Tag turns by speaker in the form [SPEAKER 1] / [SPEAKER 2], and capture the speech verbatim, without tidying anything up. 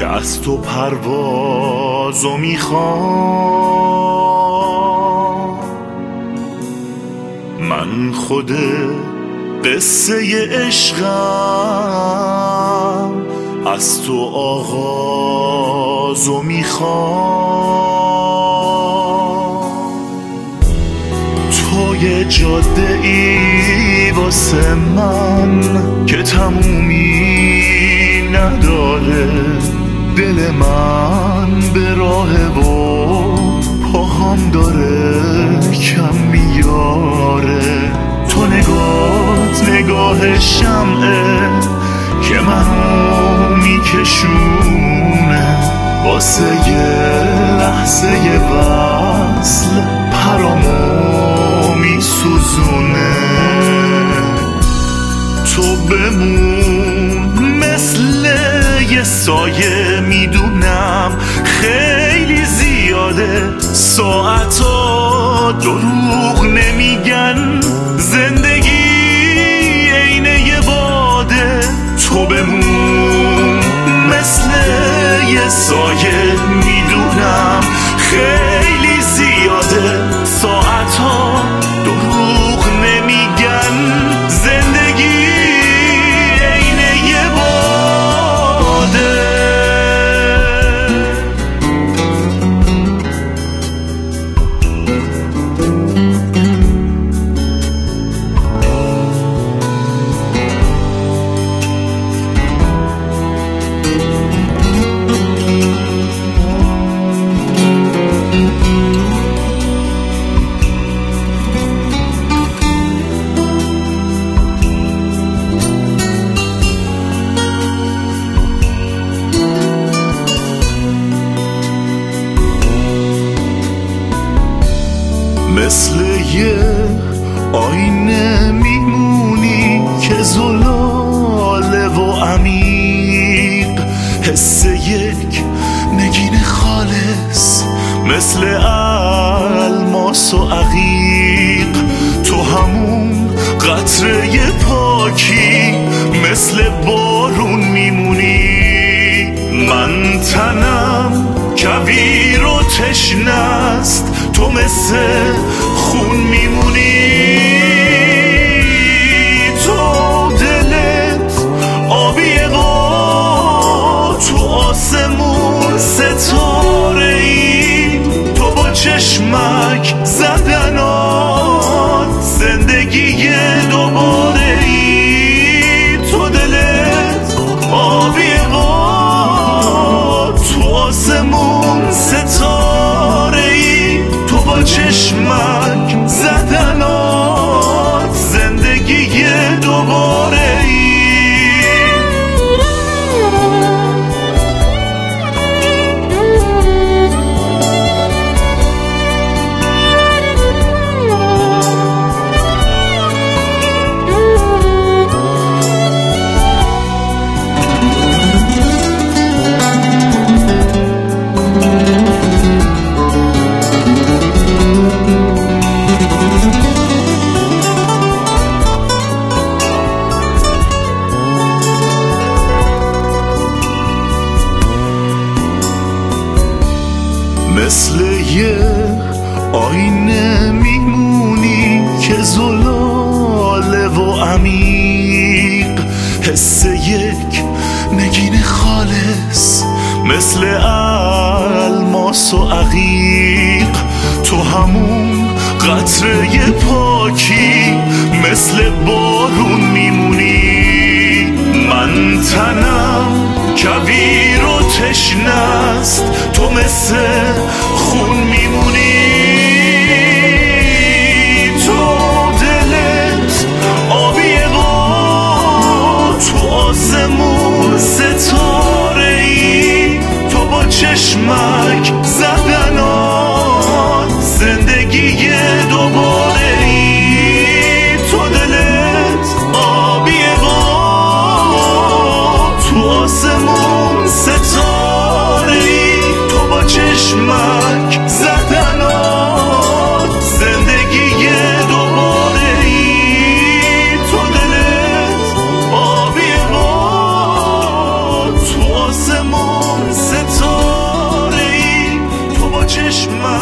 [SPEAKER 1] از تو پروازو میخوام، من خود قصه عشقم، از تو آغازو میخوام. تو یه جاده ای واسه من که تمومی نداره، دل من به راه و پاهم داره کم میاره. تو نگات نگاه شمعه که منو میکشونه، واسه یه لحظه وصل پرامو میسوزونه. تو بمون مثل یه سایه، میدونم خیلی زیاده ساعتا دروغ نمیگن، زندگی عین یه باده. تو بمون مثل یه سایه، میدونم خیلی زیاده ساعتا دروغ نمیگن، زندگی عین یه باده. مثل یه آینه میمونی که زلاله و عمیق، حس یک نگین خالص مثل الماس و عقیق. تو همون قطره پاکی مثل بارون میمونی، من تنم کویر و تشنست، تو مثل خون میمونی. تو دلت آبیه و تو آسمون ستاره ای، تو با چشمک زدنات زندگی دوباره ای. تو دلت آبیه و تو آسمون ستاره ای، تو با چشمک زدنات زندگی دوباره ای. مثل یه آینه میمونی که زلاله و عمیق، حس یک نگین خالص مثل الماس و عقیق. تو همون قطره پاکی مثل بارون میمونی، من تنم کویر و تشنست، تو مثل خون میمونی. تو دلت آبیه و تو آسمون ستاره ای، تو با چشمک زدنات زندگی دوباره ای. تو دلت آبیه و تو آسمون ستاره چشمم